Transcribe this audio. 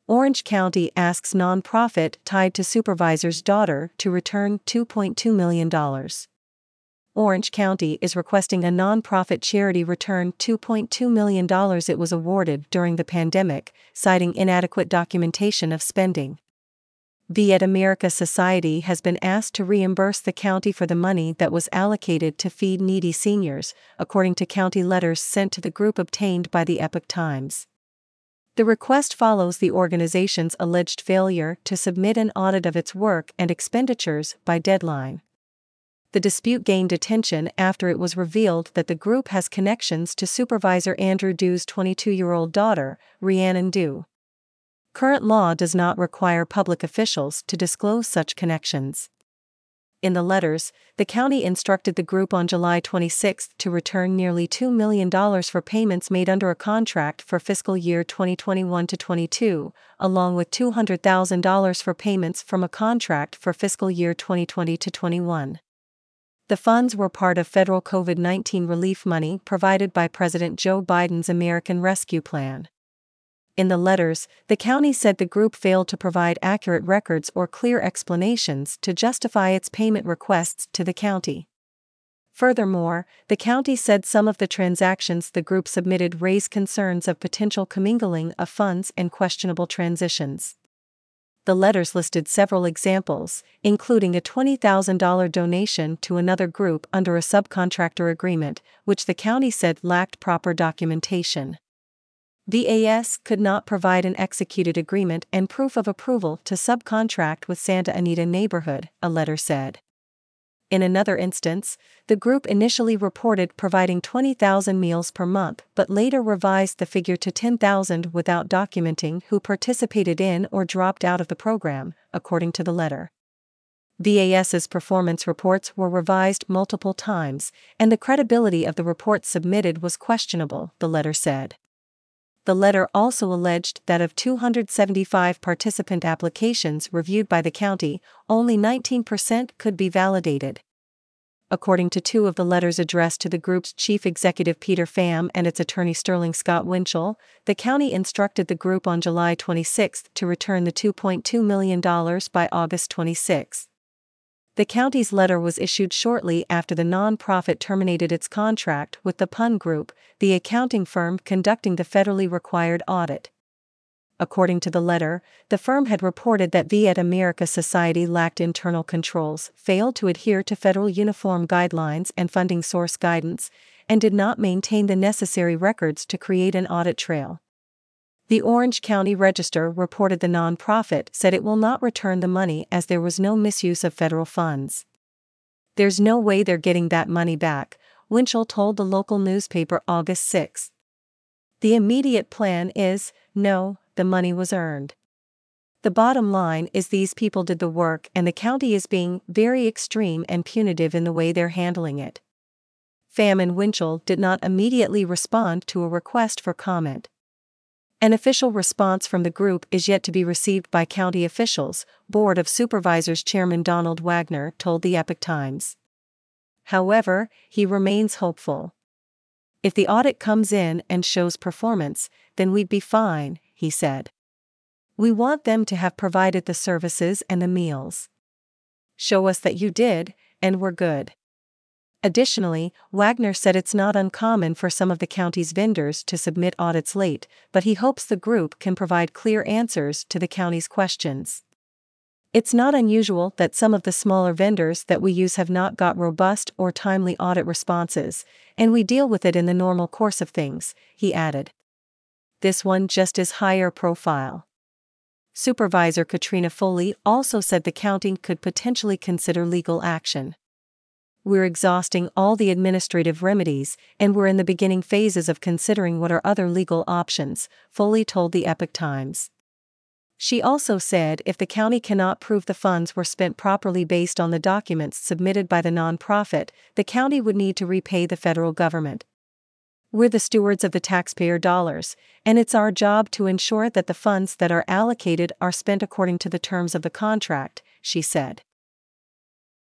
Orange County asks nonprofit tied to supervisor's daughter to return $2.2 million. Orange County is requesting a nonprofit charity return $2.2 million it was awarded during the pandemic, citing inadequate documentation of spending. Viet America Society has been asked to reimburse the county for the money that was allocated to feed needy seniors, according to county letters sent to the group obtained by the Epoch Times. The request follows the organization's alleged failure to submit an audit of its work and expenditures by deadline. The dispute gained attention after it was revealed that the group has connections to Supervisor Andrew Du's 22-year-old daughter, Rhiannon Du. Current law does not require public officials to disclose such connections. In the letters, the county instructed the group on July 26 to return nearly $2 million for payments made under a contract for fiscal year 2021-22, along with $200,000 for payments from a contract for fiscal year 2020-21. The funds were part of federal COVID-19 relief money provided by President Joe Biden's American Rescue Plan. In the letters, the county said the group failed to provide accurate records or clear explanations to justify its payment requests to the county. Furthermore, the county said some of the transactions the group submitted raise concerns of potential commingling of funds and questionable transitions. The letters listed several examples, including a $20,000 donation to another group under a subcontractor agreement, which the county said lacked proper documentation. VAS could not provide an executed agreement and proof of approval to subcontract with Santa Anita Neighborhood, a letter said. In another instance, the group initially reported providing 20,000 meals per month but later revised the figure to 10,000 without documenting who participated in or dropped out of the program, according to the letter. VAS's performance reports were revised multiple times, and the credibility of the reports submitted was questionable, the letter said. The letter also alleged that of 275 participant applications reviewed by the county, only 19% could be validated. According to two of the letters addressed to the group's chief executive Peter Pham and its attorney Sterling Scott Winchell, the county instructed the group on July 26 to return the $2.2 million by August 26. The county's letter was issued shortly after the nonprofit terminated its contract with the Pun Group, the accounting firm conducting the federally required audit. According to the letter, the firm had reported that Viet America Society lacked internal controls, failed to adhere to federal uniform guidelines and funding source guidance, and did not maintain the necessary records to create an audit trail. The Orange County Register reported the nonprofit said it will not return the money as there was no misuse of federal funds. "There's no way they're getting that money back," Winchell told the local newspaper August 6. "The immediate plan is, no, the money was earned. The bottom line is these people did the work and the county is being very extreme and punitive in the way they're handling it." Pham and Winchell did not immediately respond to a request for comment. An official response from the group is yet to be received by county officials, Board of Supervisors Chairman Donald Wagner told the Epoch Times. However, he remains hopeful. "If the audit comes in and shows performance, then we'd be fine," he said. "We want them to have provided the services and the meals. Show us that you did, and we're good." Additionally, Wagner said it's not uncommon for some of the county's vendors to submit audits late, but he hopes the group can provide clear answers to the county's questions. "It's not unusual that some of the smaller vendors that we use have not got robust or timely audit responses, and we deal with it in the normal course of things," he added. This one just is higher profile. Supervisor Katrina Foley also said the county could potentially consider legal action. "We're exhausting all the administrative remedies, and we're in the beginning phases of considering what are other legal options," Foley told the Epoch Times. She also said if the county cannot prove the funds were spent properly based on the documents submitted by the nonprofit, the county would need to repay the federal government. "We're the stewards of the taxpayer dollars, and it's our job to ensure that the funds that are allocated are spent according to the terms of the contract," she said.